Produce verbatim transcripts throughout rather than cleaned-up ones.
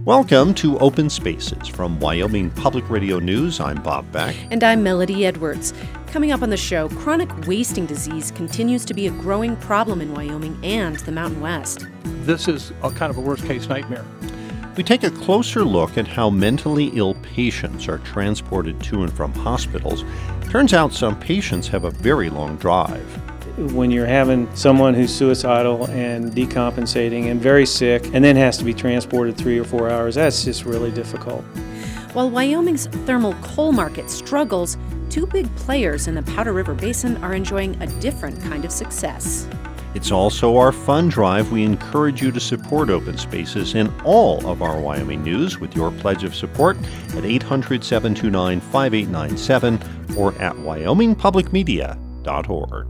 Welcome to Open Spaces from Wyoming Public Radio News. I'm Bob Beck. And I'm Melody Edwards. Coming up on the show, chronic wasting disease continues to be a growing problem in Wyoming and the Mountain West. This is a kind of a worst-case nightmare. We take a closer look at how mentally ill patients are transported to and from hospitals. Turns out some patients have a very long drive. When you're having someone who's suicidal and decompensating and very sick and then has to be transported three or four hours, that's just really difficult. While Wyoming's thermal coal market struggles, two big players in the Powder River Basin are enjoying a different kind of success. It's also our fund drive. We encourage you to support Open Spaces and all of our Wyoming news with your pledge of support at eight hundred, seven two nine, five eight nine seven or at wyoming public media dot org.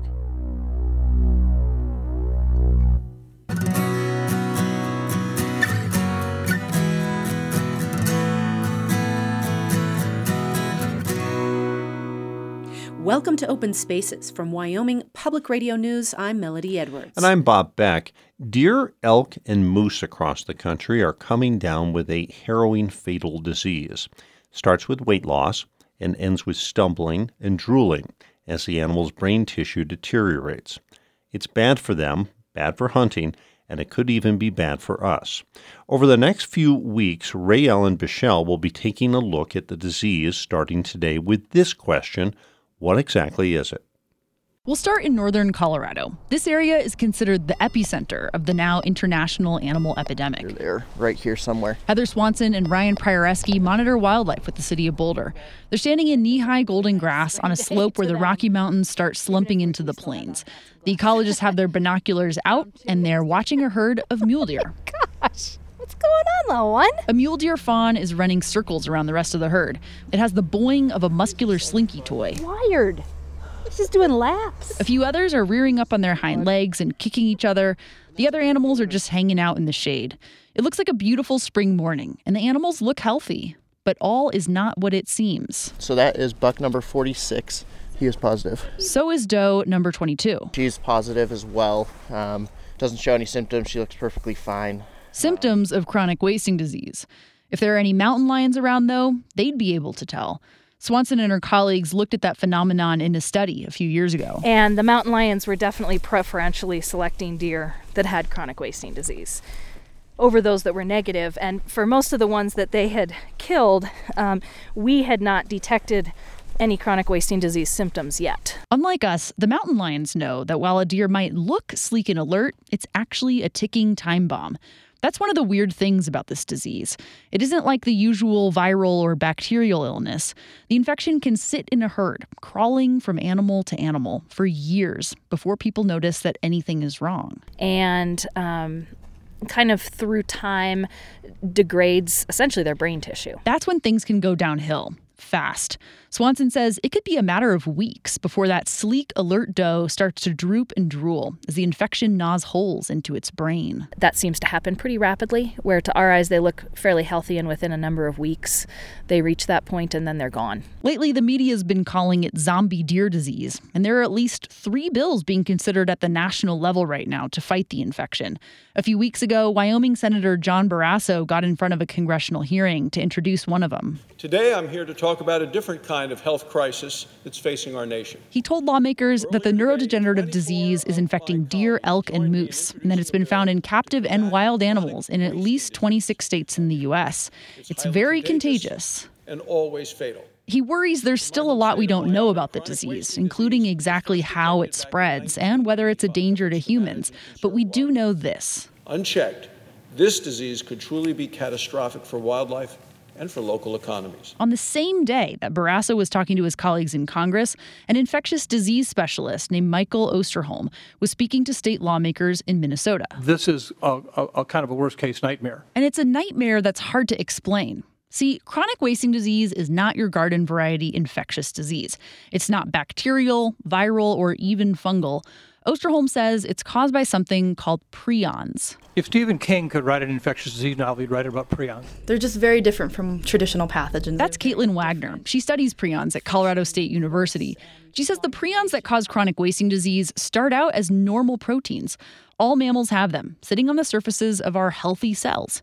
Welcome to Open Spaces from Wyoming Public Radio News. I'm Melody Edwards. And I'm Bob Beck. Deer, elk, and moose across the country are coming down with a harrowing fatal disease. Starts with weight loss and ends with stumbling and drooling as the animal's brain tissue deteriorates. It's bad for them, bad for hunting, and it could even be bad for us. Over the next few weeks, Ray Ellen Bichelle will be taking a look at the disease starting today with this question: what exactly is it? We'll start in northern Colorado. This area is considered the epicenter of the now international animal epidemic. They're there, right here somewhere. Heather Swanson and Ryan Prioreski monitor wildlife with the city of Boulder. They're standing in knee-high golden grass on a slope where the Rocky Mountains start slumping into the plains. The ecologists have their binoculars out, and they're watching a herd of mule deer. Oh my gosh. What's going on, little one? A mule deer fawn is running circles around the rest of the herd. It has the boing of a muscular slinky toy. Wired. It's just doing laps. A few others are rearing up on their hind legs and kicking each other. The other animals are just hanging out in the shade. It looks like a beautiful spring morning, and the animals look healthy. But all is not what it seems. So that is buck number forty-six. He is positive. So is doe number twenty-two. She's positive as well. Um, doesn't show any symptoms. She looks perfectly fine. Symptoms of chronic wasting disease. If there are any mountain lions around, though, they'd be able to tell. Swanson and her colleagues looked at that phenomenon in a study a few years ago. And the mountain lions were definitely preferentially selecting deer that had chronic wasting disease over those that were negative. And for most of the ones that they had killed, um, we had not detected any chronic wasting disease symptoms yet. Unlike us, the mountain lions know that while a deer might look sleek and alert, it's actually a ticking time bomb. That's one of the weird things about this disease. It isn't like the usual viral or bacterial illness. The infection can sit in a herd, crawling from animal to animal for years before people notice that anything is wrong. And um, kind of through time degrades essentially their brain tissue. That's when things can go downhill fast. Swanson says it could be a matter of weeks before that sleek, alert doe starts to droop and drool as the infection gnaws holes into its brain. That seems to happen pretty rapidly, where to our eyes they look fairly healthy, and within a number of weeks they reach that point and then they're gone. Lately, the media's been calling it zombie deer disease, and there are at least three bills being considered at the national level right now to fight the infection. A few weeks ago, Wyoming Senator John Barrasso got in front of a congressional hearing to introduce one of them. Today, I'm here to talk about a different kind of health crisis that's facing our nation. He told lawmakers that the neurodegenerative disease is infecting deer, elk, and moose, and that it's been found in captive and wild animals in at least twenty-six states in the U S. It's very contagious. And always fatal. He worries there's still a lot we don't know about the disease, including exactly how it spreads and whether it's a danger to humans. But we do know this. Unchecked, this disease could truly be catastrophic for wildlife and for local economies. On the same day that Barrasso was talking to his colleagues in Congress, an infectious disease specialist named Michael Osterholm was speaking to state lawmakers in Minnesota. This is a, a, a kind of a worst-case nightmare. And it's a nightmare that's hard to explain. See, chronic wasting disease is not your garden variety infectious disease. It's not bacterial, viral, or even fungal. Osterholm says it's caused by something called prions. If Stephen King could write an infectious disease novel, he'd write it about prions. They're just very different from traditional pathogens. That's Caitlin Wagner. She studies prions at Colorado State University. She says the prions that cause chronic wasting disease start out as normal proteins. All mammals have them, sitting on the surfaces of our healthy cells.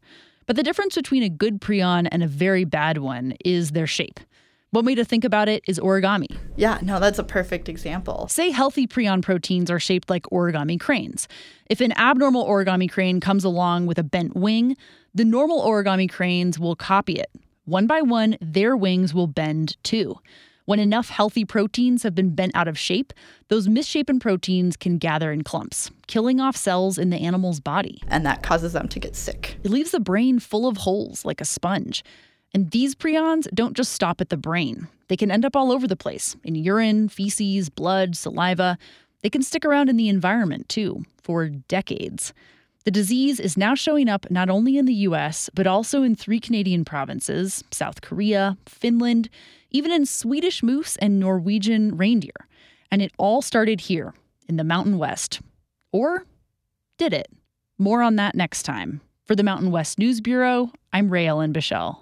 But the difference between a good prion and a very bad one is their shape. One way to think about it is origami. Yeah, no, that's a perfect example. Say healthy prion proteins are shaped like origami cranes. If an abnormal origami crane comes along with a bent wing, the normal origami cranes will copy it. One by one, their wings will bend too. When enough healthy proteins have been bent out of shape, those misshapen proteins can gather in clumps, killing off cells in the animal's body. And that causes them to get sick. It leaves the brain full of holes like a sponge. And these prions don't just stop at the brain. They can end up all over the place, in urine, feces, blood, saliva. They can stick around in the environment, too, for decades. The disease is now showing up not only in the U S, but also in three Canadian provinces, South Korea, Finland, even in Swedish moose and Norwegian reindeer. And it all started here, in the Mountain West. Or did it? More on that next time. For the Mountain West News Bureau, I'm Ray Ellen Bichelle.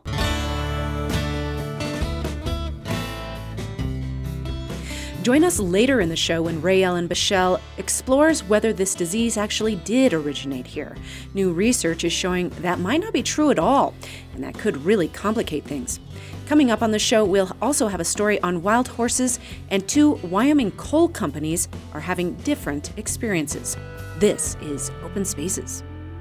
Join us later in the show when Ray Ellen Bichelle explores whether this disease actually did originate here. New research is showing that might not be true at all, and that could really complicate things. Coming up on the show, we'll also have a story on wild horses, and two Wyoming coal companies are having different experiences. This is Open Spaces.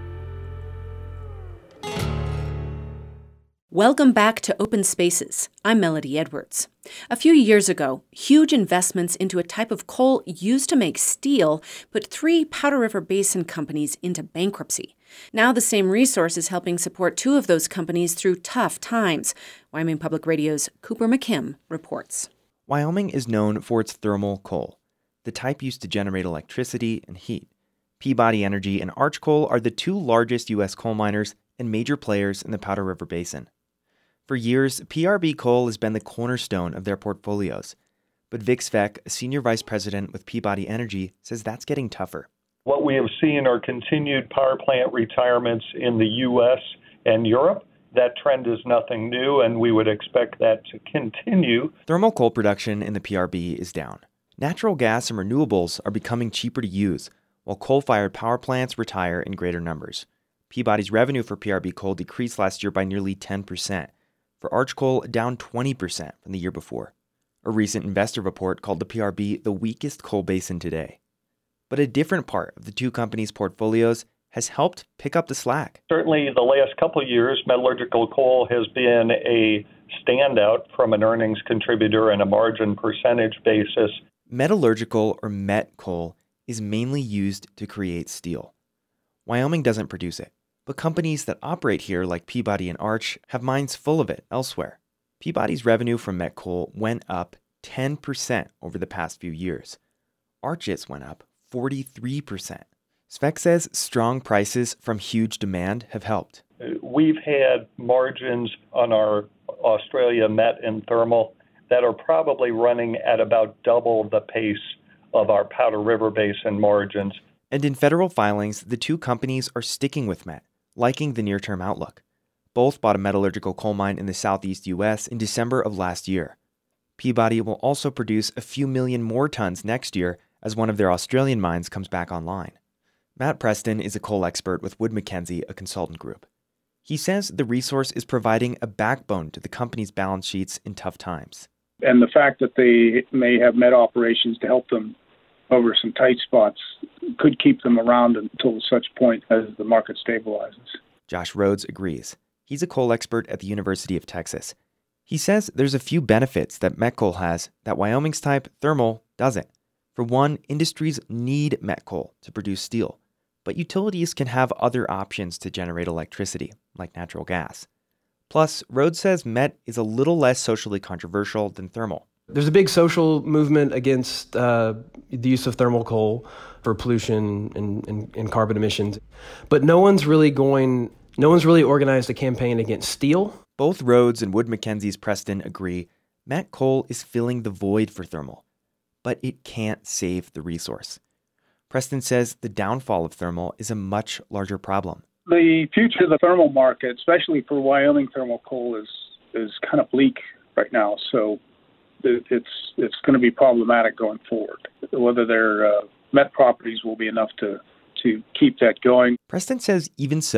Welcome back to Open Spaces. I'm Melody Edwards. A few years ago, huge investments into a type of coal used to make steel put three Powder River Basin companies into bankruptcy. Now the same resource is helping support two of those companies through tough times. Wyoming Public Radio's Cooper McKim reports. Wyoming is known for its thermal coal, the type used to generate electricity and heat. Peabody Energy and Arch Coal are the two largest U S coal miners and major players in the Powder River Basin. For years, P R B Coal has been the cornerstone of their portfolios. But Vic Svec, a senior vice president with Peabody Energy, says that's getting tougher. What we have seen are continued power plant retirements in the U S and Europe. That trend is nothing new, and we would expect that to continue. Thermal coal production in the P R B is down. Natural gas and renewables are becoming cheaper to use, while coal-fired power plants retire in greater numbers. Peabody's revenue for P R B Coal decreased last year by nearly ten percent. For Arch Coal, down twenty percent from the year before. A recent investor report called the P R B the weakest coal basin today. But a different part of the two companies' portfolios has helped pick up the slack. Certainly the last couple of years, metallurgical coal has been a standout from an earnings contributor and a margin percentage basis. Metallurgical, or met coal, is mainly used to create steel. Wyoming doesn't produce it, but companies that operate here, like Peabody and Arch, have mines full of it elsewhere. Peabody's revenue from met coal went up ten percent over the past few years. Arch's went up forty-three percent. Svec says strong prices from huge demand have helped. We've had margins on our Australia met and thermal that are probably running at about double the pace of our Powder River Basin margins. And in federal filings, the two companies are sticking with met, liking the near-term outlook. Both bought a metallurgical coal mine in the southeast U S in December of last year. Peabody will also produce a few million more tons next year as one of their Australian mines comes back online. Matt Preston is a coal expert with Wood Mackenzie, a consultant group. He says the resource is providing a backbone to the company's balance sheets in tough times. And the fact that they may have met operations to help them over some tight spots could keep them around until such point as the market stabilizes. Josh Rhodes agrees. He's a coal expert at the University of Texas. He says there's a few benefits that met coal has that Wyoming's type thermal doesn't. For one, industries need met coal to produce steel, but utilities can have other options to generate electricity, like natural gas. Plus, Rhodes says met is a little less socially controversial than thermal. There's a big social movement against uh, the use of thermal coal for pollution and, and, and carbon emissions. But no one's really going, no one's really organized a campaign against steel. Both Rhodes and Wood Mackenzie's Preston agree met coal is filling the void for thermal, but it can't save the resource. Preston says the downfall of thermal is a much larger problem. The future of the thermal market, especially for Wyoming thermal coal, is is kind of bleak right now. So it's it's going to be problematic going forward. Whether their uh, met properties will be enough to, to keep that going. Preston says even so,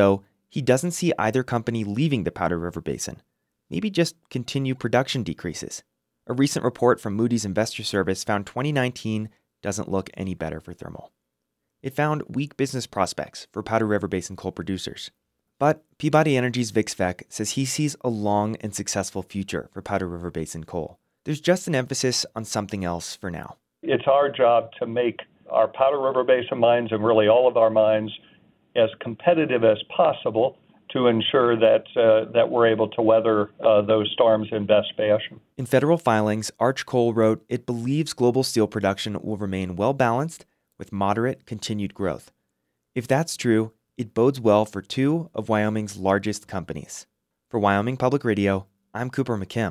He doesn't see either company leaving the Powder River Basin. Maybe just continue production decreases. A recent report from Moody's Investor Service found twenty nineteen doesn't look any better for thermal. It found weak business prospects for Powder River Basin coal producers. But Peabody Energy's Vic Svec says he sees a long and successful future for Powder River Basin coal. There's just an emphasis on something else for now. It's our job to make our Powder River Basin mines, and really all of our mines, as competitive as possible to ensure that uh, that we're able to weather uh, those storms in best fashion. In federal filings, Arch Coal wrote it believes global steel production will remain well-balanced with moderate continued growth. If that's true, it bodes well for two of Wyoming's largest companies. For Wyoming Public Radio, I'm Cooper McKim.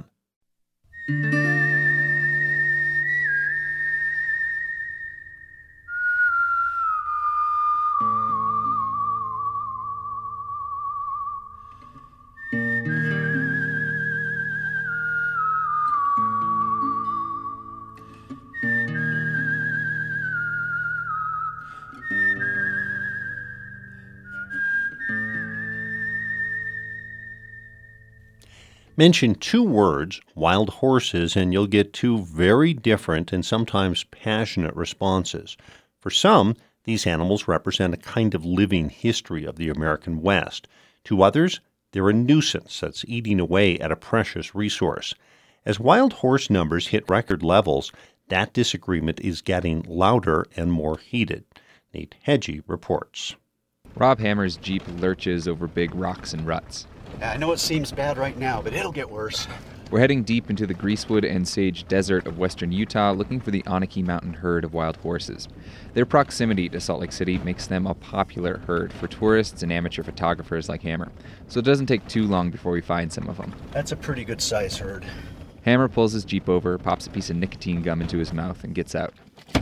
Mention two words, wild horses, and you'll get two very different and sometimes passionate responses. For some, these animals represent a kind of living history of the American West. To others, they're a nuisance that's eating away at a precious resource. As wild horse numbers hit record levels, that disagreement is getting louder and more heated. Nate Hedgie reports. Rob Hammer's Jeep lurches over big rocks and ruts. I know it seems bad right now, but it'll get worse. We're heading deep into the Greasewood and Sage Desert of western Utah looking for the Anakie Mountain herd of wild horses. Their proximity to Salt Lake City makes them a popular herd for tourists and amateur photographers like Hammer, so it doesn't take too long before we find some of them. That's a pretty good size herd. Hammer pulls his Jeep over, pops a piece of nicotine gum into his mouth, and gets out.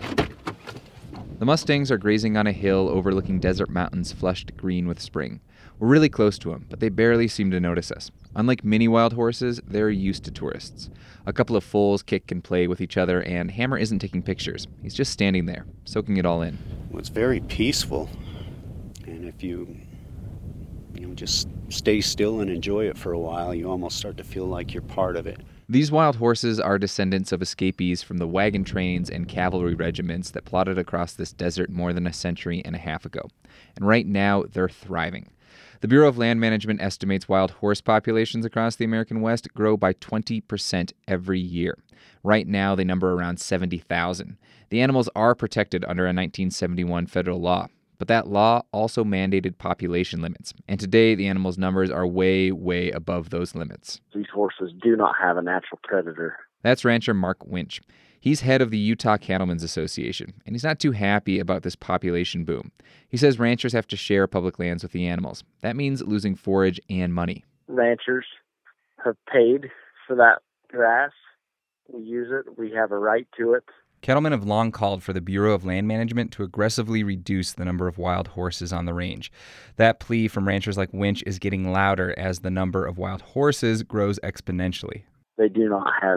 The Mustangs are grazing on a hill overlooking desert mountains flushed green with spring. We're really close to them, but they barely seem to notice us. Unlike many wild horses, they're used to tourists. A couple of foals kick and play with each other, and Hammer isn't taking pictures. He's just standing there, soaking it all in. Well, it's very peaceful, and if you, you know, just stay still and enjoy it for a while, you almost start to feel like you're part of it. These wild horses are descendants of escapees from the wagon trains and cavalry regiments that plodded across this desert more than a century and a half ago. And right now, they're thriving. The Bureau of Land Management estimates wild horse populations across the American West grow by twenty percent every year. Right now, they number around seventy thousand. The animals are protected under a nineteen seventy-one federal law, but that law also mandated population limits. And today, the animals' numbers are way, way above those limits. These horses do not have a natural predator. That's rancher Mark Winch. He's head of the Utah Cattlemen's Association, and he's not too happy about this population boom. He says ranchers have to share public lands with the animals. That means losing forage and money. Ranchers have paid for that grass. We use it. We have a right to it. Cattlemen have long called for the Bureau of Land Management to aggressively reduce the number of wild horses on the range. That plea from ranchers like Winch is getting louder as the number of wild horses grows exponentially. They do not have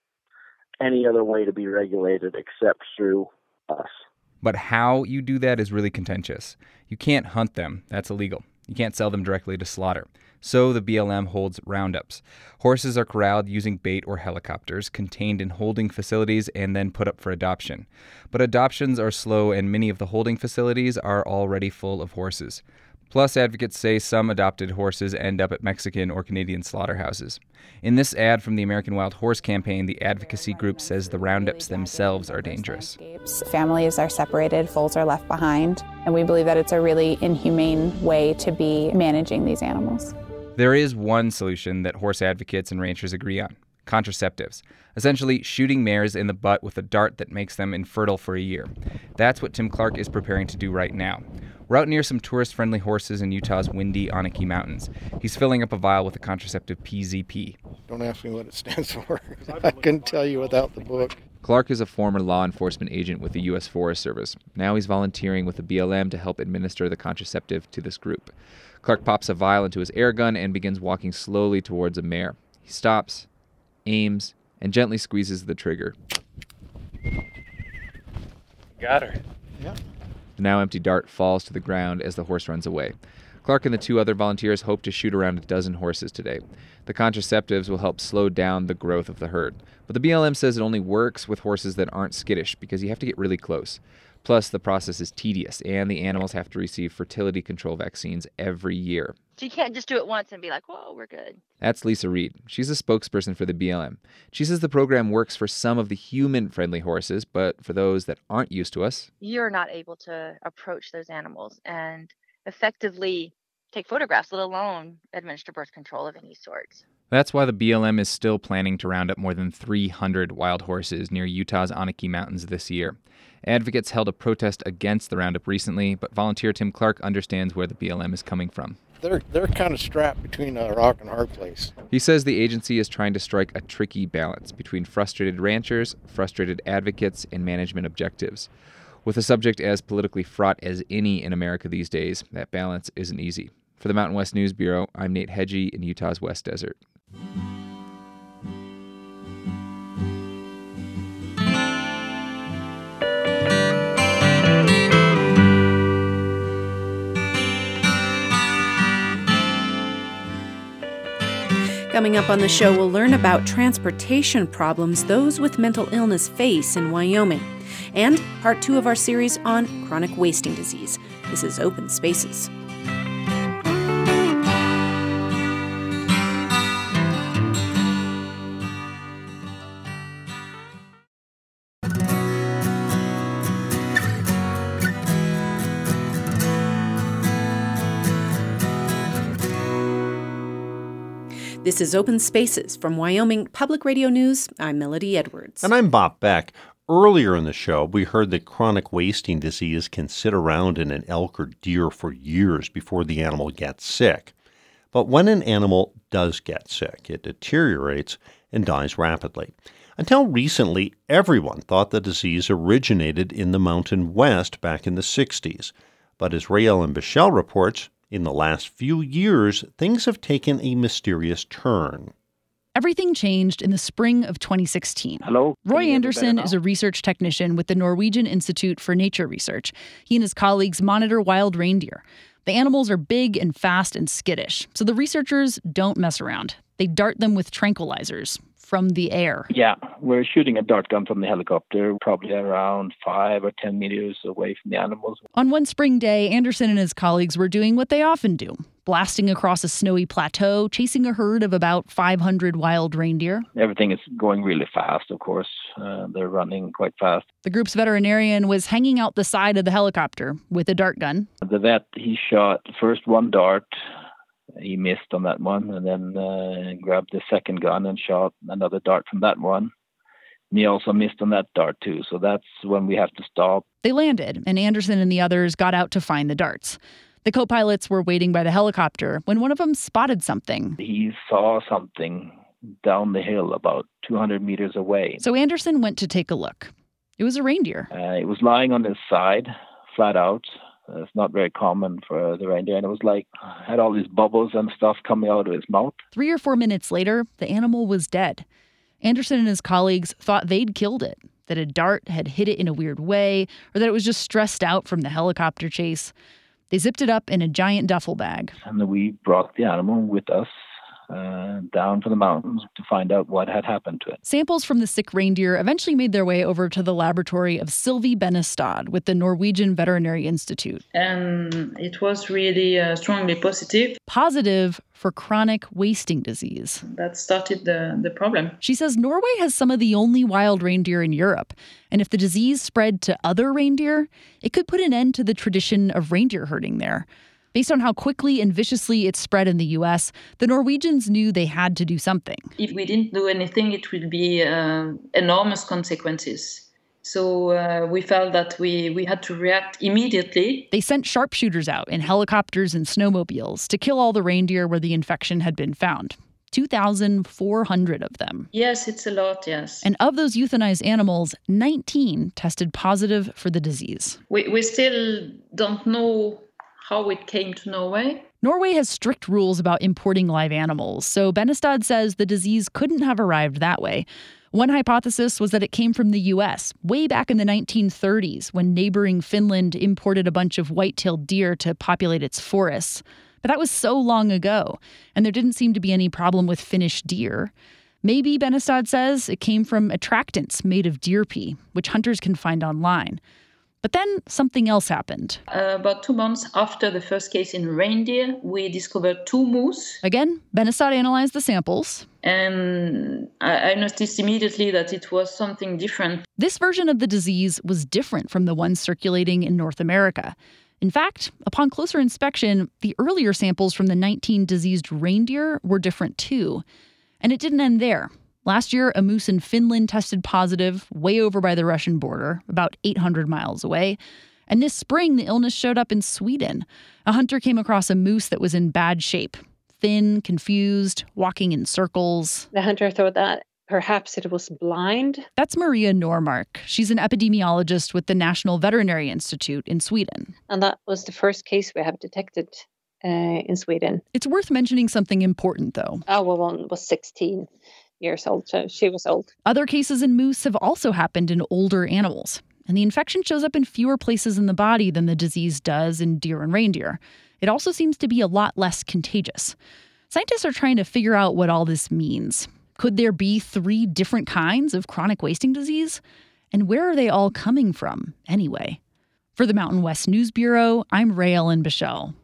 any other way to be regulated except through us. But how you do that is really contentious. You can't hunt them. That's illegal. You can't sell them directly to slaughter. So the B L M holds roundups. Horses are corralled using bait or helicopters, contained in holding facilities, and then put up for adoption. But adoptions are slow, and many of the holding facilities are already full of horses. Plus, advocates say some adopted horses end up at Mexican or Canadian slaughterhouses. In this ad from the American Wild Horse Campaign, the advocacy group says the roundups themselves are dangerous. Families are separated, foals are left behind, and we believe that it's a really inhumane way to be managing these animals. There is one solution that horse advocates and ranchers agree on: contraceptives. Essentially, shooting mares in the butt with a dart that makes them infertile for a year. That's what Tim Clark is preparing to do right now. We're out near some tourist-friendly horses in Utah's windy Anakie Mountains. He's filling up a vial with a contraceptive P Z P. Don't ask me what it stands for. I couldn't tell you without the book. Clark is a former law enforcement agent with the U S Forest Service. Now he's volunteering with the B L M to help administer the contraceptive to this group. Clark pops a vial into his air gun and begins walking slowly towards a mare. He stops, aims, and gently squeezes the trigger. Got her. Yeah. The now empty dart falls to the ground as the horse runs away. Clark and the two other volunteers hope to shoot around a dozen horses today. The contraceptives will help slow down the growth of the herd. But the B L M says it only works with horses that aren't skittish because you have to get really close. Plus, the process is tedious, and the animals have to receive fertility control vaccines every year. So you can't just do it once and be like, whoa, we're good. That's Lisa Reed. She's a spokesperson for the B L M. She says the program works for some of the human-friendly horses, but for those that aren't used to us, You're not able to approach those animals and effectively take photographs, let alone administer birth control of any sort. That's why the B L M is still planning to round up more than three hundred wild horses near Utah's Anakie Mountains this year. Advocates held a protest against the roundup recently, but volunteer Tim Clark understands where the B L M is coming from. They're they're kind of strapped between a rock and a hard place. He says the agency is trying to strike a tricky balance between frustrated ranchers, frustrated advocates, and management objectives. With a subject as politically fraught as any in America these days, that balance isn't easy. For the Mountain West News Bureau, I'm Nate Hedgie in Utah's West Desert. Coming up on the show, we'll learn about transportation problems those with mental illness face in Wyoming, and part two of our series on chronic wasting disease. This is Open Spaces. This is Open Spaces from Wyoming Public Radio News. I'm Melody Edwards. And I'm Bob Beck. Earlier in the show, we heard that chronic wasting disease can sit around in an elk or deer for years before the animal gets sick. But when an animal does get sick, it deteriorates and dies rapidly. Until recently, everyone thought the disease originated in the Mountain West back in the sixties. But as Rael Bichelle reports, in the last few years, things have taken a mysterious turn. Everything changed in the spring of twenty sixteen. Hello. Roy Anderson is a research technician with the Norwegian Institute for Nature Research. He and his colleagues monitor wild reindeer. The animals are big and fast and skittish, so the researchers don't mess around. They dart them with tranquilizers from the air. Yeah, we're shooting a dart gun from the helicopter, probably around five or ten meters away from the animals. On one spring day, Anderson and his colleagues were doing what they often do, blasting across a snowy plateau, chasing a herd of about five hundred wild reindeer. Everything is going really fast, of course. Uh, they're running quite fast. The group's veterinarian was hanging out the side of the helicopter with a dart gun. The vet, he shot first one dart. He missed on that one, and then uh, grabbed the second gun and shot another dart from that one. And he also missed on that dart too, so that's when we have to stop. They landed, and Anderson and the others got out to find the darts. The co-pilots were waiting by the helicopter when one of them spotted something. He saw something down the hill about two hundred meters away. So Anderson went to take a look. It was a reindeer. Uh, it was lying on his side, flat out. Uh, it's not very common for the reindeer, and it was like, had all these bubbles and stuff coming out of his mouth. Three or four minutes later, the animal was dead. Anderson and his colleagues thought they'd killed it, that a dart had hit it in a weird way, or that it was just stressed out from the helicopter chase. They zipped it up in a giant duffel bag. And we brought the animal with us uh, down to the mountains to find out what had happened to it. Samples from the sick reindeer eventually made their way over to the laboratory of Sylvie Bennestad with the Norwegian Veterinary Institute. And it was really uh, strongly positive. Positive for chronic wasting disease. That started the, the problem. She says Norway has some of the only wild reindeer in Europe. And if the disease spread to other reindeer, it could put an end to the tradition of reindeer herding there. Based on how quickly and viciously it spread in the U S, the Norwegians knew they had to do something. If we didn't do anything, it would be uh, enormous consequences. So uh, we felt that we, we had to react immediately. They sent sharpshooters out in helicopters and snowmobiles to kill all the reindeer where the infection had been found. two thousand four hundred of them. Yes, it's a lot, yes. And of those euthanized animals, nineteen tested positive for the disease. We, we still don't know how it came to Norway. Norway has strict rules about importing live animals, so Benestad says the disease couldn't have arrived that way. One hypothesis was that it came from the U S, way back in the nineteen thirties, when neighboring Finland imported a bunch of white-tailed deer to populate its forests. But that was so long ago, and there didn't seem to be any problem with Finnish deer. Maybe, Benestad says, it came from attractants made of deer pee, which hunters can find online. But then something else happened. Uh, about two months after the first case in reindeer, we discovered two moose. Again, Benestad analyzed the samples. And I, I noticed immediately that it was something different. This version of the disease was different from the one circulating in North America. In fact, upon closer inspection, the earlier samples from the nineteen diseased reindeer were different too. And it didn't end there. Last year, a moose in Finland tested positive, way over by the Russian border, about eight hundred miles away. And this spring, the illness showed up in Sweden. A hunter came across a moose that was in bad shape, thin, confused, walking in circles. The hunter thought that perhaps it was blind. That's Maria Normark. She's an epidemiologist with the National Veterinary Institute in Sweden. And that was the first case we have detected uh, in Sweden. It's worth mentioning something important, though. Our one was sixteen years old, so she was old. Other cases in moose have also happened in older animals, and the infection shows up in fewer places in the body than the disease does in deer and reindeer. It also seems to be a lot less contagious. Scientists are trying to figure out what all this means. Could there be three different kinds of chronic wasting disease? And where are they all coming from, anyway? For the Mountain West News Bureau, I'm Ray Ellen Bichelle.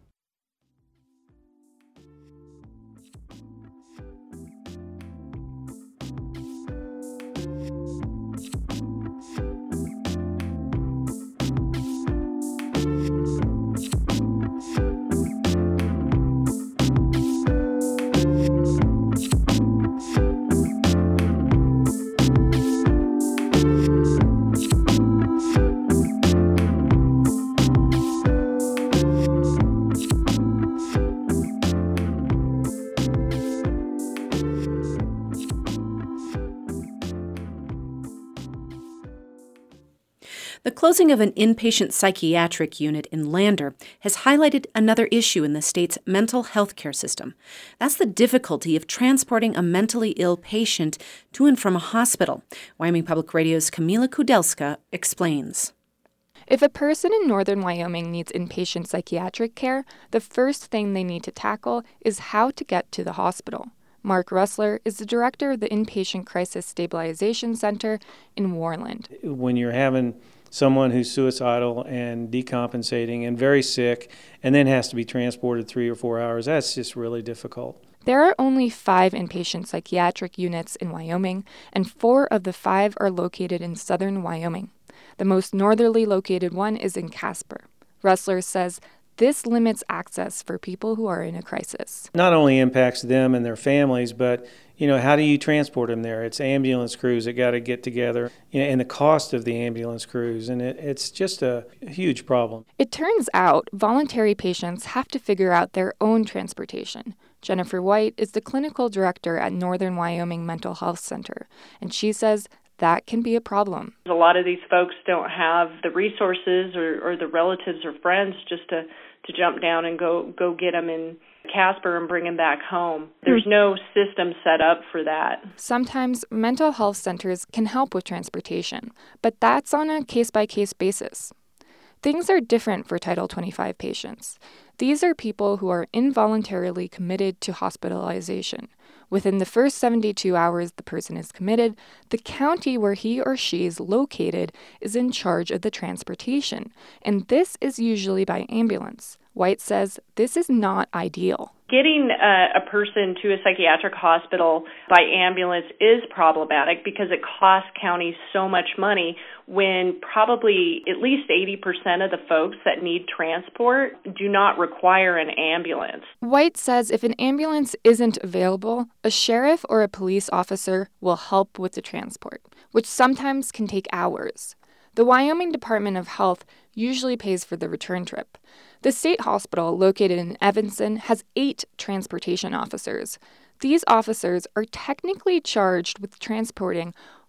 The closing of an inpatient psychiatric unit in Lander has highlighted another issue in the state's mental health care system. That's the difficulty of transporting a mentally ill patient to and from a hospital. Wyoming Public Radio's Camila Kudelska explains. If a person in northern Wyoming needs inpatient psychiatric care, the first thing they need to tackle is how to get to the hospital. Mark Russler is the director of the Inpatient Crisis Stabilization Center in Worland. When you're having someone who's suicidal and decompensating and very sick and then has to be transported three or four hours, that's just really difficult. There are only five inpatient psychiatric units in Wyoming, and four of the five are located in southern Wyoming. The most northerly located one is in Casper. Russler says this limits access for people who are in a crisis. Not only impacts them and their families, but you know, how do you transport them there? It's ambulance crews that got to get together, you know, and the cost of the ambulance crews, and it, it's just a huge problem. It turns out voluntary patients have to figure out their own transportation. Jennifer White is the clinical director at Northern Wyoming Mental Health Center, and she says that can be a problem. A lot of these folks don't have the resources or, or the relatives or friends just to, to jump down and go, go get them in Casper and bring them back home. There's no system set up for that. Sometimes mental health centers can help with transportation, but that's on a case-by-case basis. Things are different for Title twenty-five patients. These are people who are involuntarily committed to hospitalization. Within the first seventy-two hours the person is committed, the county where he or she is located is in charge of the transportation, and this is usually by ambulance. White says this is not ideal. Getting a, a person to a psychiatric hospital by ambulance is problematic because it costs counties so much money when probably at least eighty percent of the folks that need transport do not require an ambulance. White says if an ambulance isn't available, a sheriff or a police officer will help with the transport, which sometimes can take hours. The Wyoming Department of Health usually pays for the return trip. The state hospital, located in Evanston, has eight transportation officers. These officers are technically charged with transporting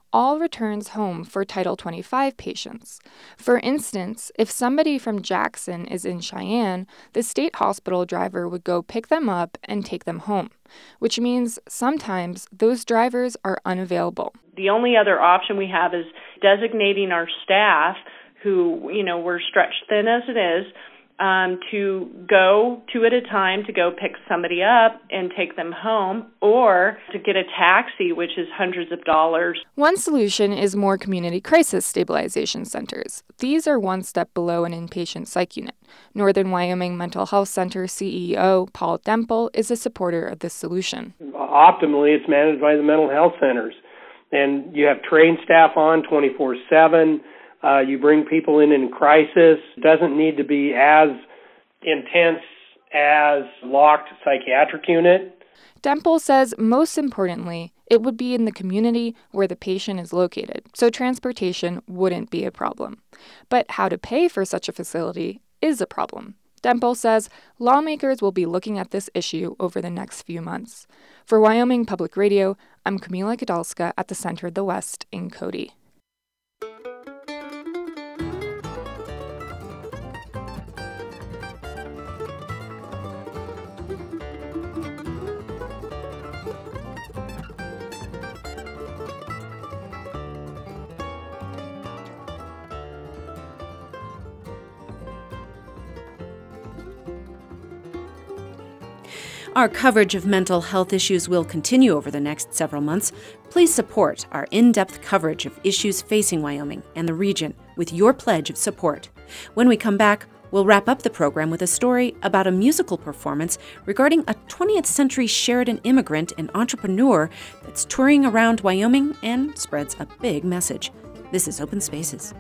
all returns home for Title twenty-five patients. For instance, if somebody from Jackson is in Cheyenne, the state hospital driver would go pick them up and take them home, which means sometimes those drivers are unavailable. The only other option we have is designating our staff, who, you know, we're stretched thin as it is, Um, to go two at a time to go pick somebody up and take them home, or to get a taxi, which is hundreds of dollars. One solution is more community crisis stabilization centers. These are one step below an inpatient psych unit. Northern Wyoming Mental Health Center C E O Paul Demple is a supporter of this solution. Optimally, it's managed by the mental health centers, and you have trained staff on twenty-four seven. Uh, you bring people in in crisis. It doesn't need to be as intense as locked psychiatric unit. Demple says most importantly, it would be in the community where the patient is located, so transportation wouldn't be a problem. But how to pay for such a facility is a problem. Demple says lawmakers will be looking at this issue over the next few months. For Wyoming Public Radio, I'm Camila Gadalska at the Center of the West in Cody. Our coverage of mental health issues will continue over the next several months. Please support our in-depth coverage of issues facing Wyoming and the region with your pledge of support. When we come back, we'll wrap up the program with a story about a musical performance regarding a twentieth century Sheridan immigrant and entrepreneur that's touring around Wyoming and spreads a big message. This is Open Spaces.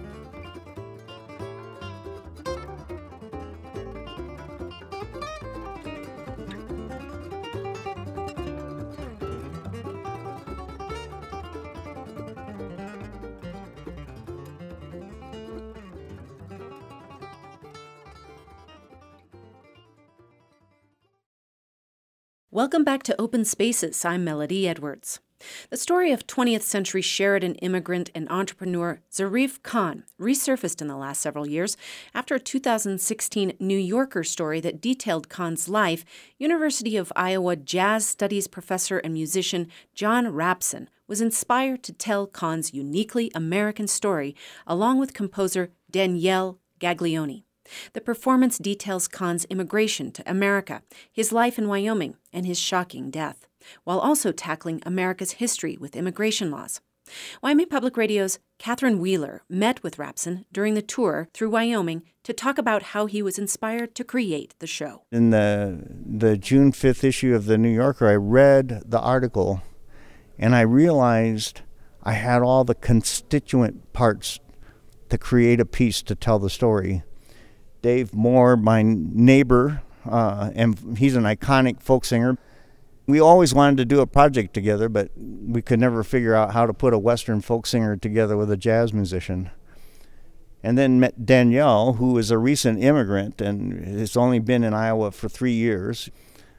Welcome back to Open Spaces. I'm Melody Edwards. The story of twentieth century Sheridan immigrant and entrepreneur Zarif Khan resurfaced in the last several years after a two thousand sixteen New Yorker story that detailed Khan's life. University of Iowa jazz studies professor and musician John Rapson was inspired to tell Khan's uniquely American story along with composer Danielle Gaglione. The performance details Khan's immigration to America, his life in Wyoming, and his shocking death, while also tackling America's history with immigration laws. Wyoming Public Radio's Catherine Wheeler met with Rapson during the tour through Wyoming to talk about how he was inspired to create the show. In the the June fifth issue of the New Yorker, I read the article, and I realized I had all the constituent parts to create a piece to tell the story. Dave Moore, my neighbor, uh, and he's an iconic folk singer. We always wanted to do a project together, but we could never figure out how to put a Western folk singer together with a jazz musician. And then met Danielle, who is a recent immigrant and has only been in Iowa for three years.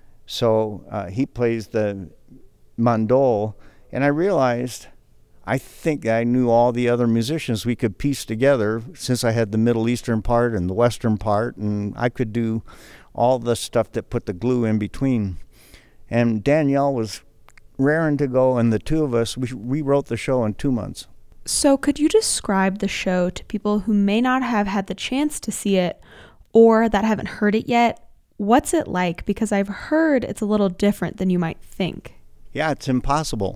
So uh, he plays the mandol, and I realized I think I knew all the other musicians we could piece together since I had the Middle Eastern part and the Western part, and I could do all the stuff that put the glue in between. And Danielle was raring to go, and the two of us, we rewrote the show in two months. So could you describe the show to people who may not have had the chance to see it or that haven't heard it yet? What's it like? Because I've heard it's a little different than you might think. Yeah, it's impossible.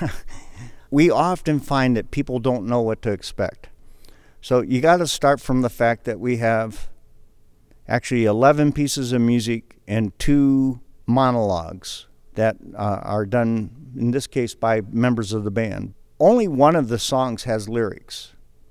We often find that people don't know what to expect. So you got to start from the fact that we have actually eleven pieces of music and two monologues that uh, are done, in this case, by members of the band. Only one of the songs has lyrics.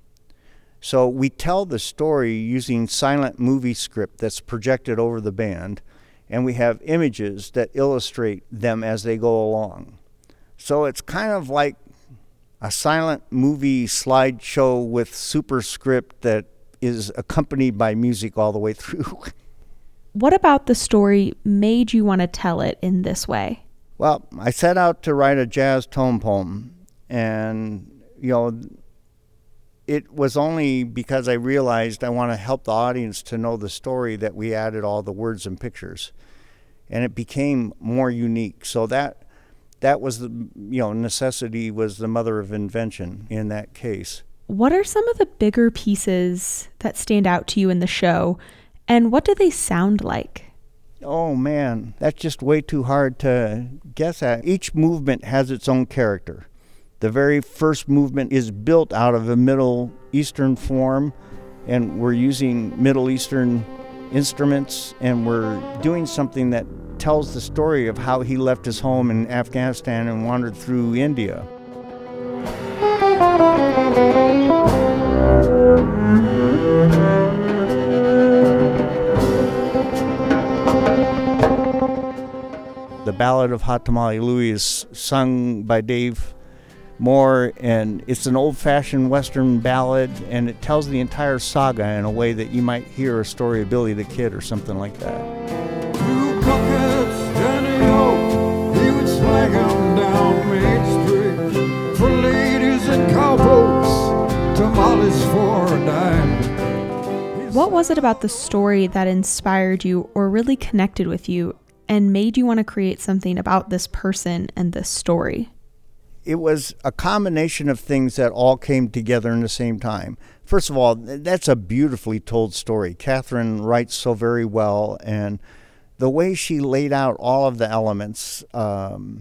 So we tell the story using silent movie script that's projected over the band, and we have images that illustrate them as they go along. So it's kind of like a silent movie slideshow with superscript that is accompanied by music all the way through. What about the story made you want to tell it in this way? Well, I set out to write a jazz tone poem, and you know, it was only because I realized I want to help the audience to know the story that we added all the words and pictures. And it became more unique. So that that was the, you know, necessity was the mother of invention in that case. What are some of the bigger pieces that stand out to you in the show, and what do they sound like? Oh man, that's just way too hard to guess at. Each movement has its own character. The very first movement is built out of a Middle Eastern form, and we're using Middle Eastern instruments, and we're doing something that tells the story of how he left his home in Afghanistan and wandered through India. The Ballad of Hot Tamale Louie is sung by Dave Moore, and it's an old-fashioned Western ballad, and it tells the entire saga in a way that you might hear a story of Billy the Kid or something like that. Two cockets and a yoke, he would slang 'em down Main Street. For ladies and cowpokes, tamales for a dime. What was it about the story that inspired you or really connected with you and made you want to create something about this person and this story? It was a combination of things that all came together in the same time. First of all, that's a beautifully told story. Catherine writes so very well, and the way she laid out all of the elements um,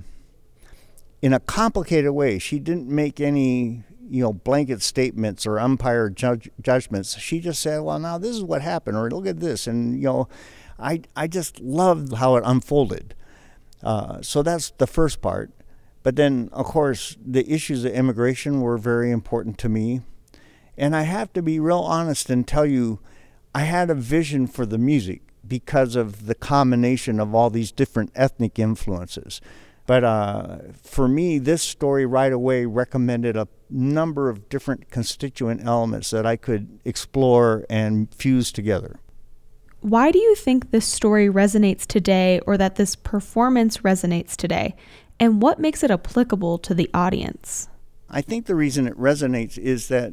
in a complicated way. She didn't make any, you know, blanket statements or umpire judge, judgments. She just said, well, now this is what happened, or look at this. And, you know, I, I just loved how it unfolded. Uh, so that's the first part. But then, of course, the issues of immigration were very important to me. And I have to be real honest and tell you, I had a vision for the music because of the combination of all these different ethnic influences. But uh, for me, this story right away recommended a number of different constituent elements that I could explore and fuse together. Why do you think this story resonates today, or that this performance resonates today? And what makes it applicable to the audience? I think the reason it resonates is that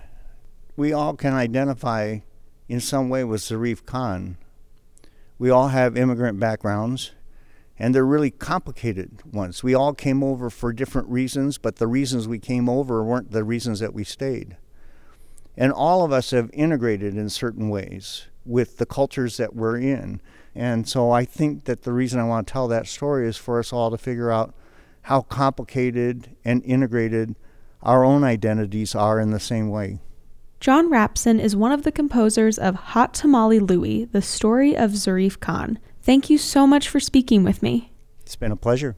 we all can identify in some way with Zarif Khan. We all have immigrant backgrounds, and they're really complicated ones. We all came over for different reasons, but the reasons we came over weren't the reasons that we stayed. And all of us have integrated in certain ways with the cultures that we're in. And so I think that the reason I want to tell that story is for us all to figure out how complicated and integrated our own identities are in the same way. John Rapson is one of the composers of Hot Tamale Louie, the story of Zarif Khan. Thank you so much for speaking with me. It's been a pleasure.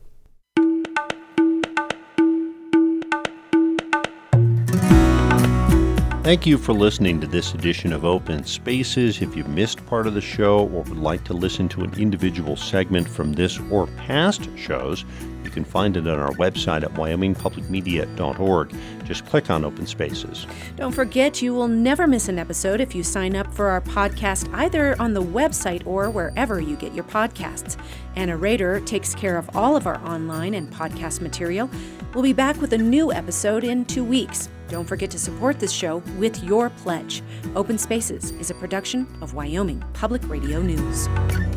Thank you for listening to this edition of Open Spaces. If you missed part of the show or would like to listen to an individual segment from this or past shows, you can find it on our website at wyoming public media dot org. Just click on Open Spaces. Don't forget, you will never miss an episode if you sign up for our podcast either on the website or wherever you get your podcasts. Anna Rader takes care of all of our online and podcast material. We'll be back with a new episode in two weeks. Don't forget to support this show with your pledge. Open Spaces is a production of Wyoming Public Radio News.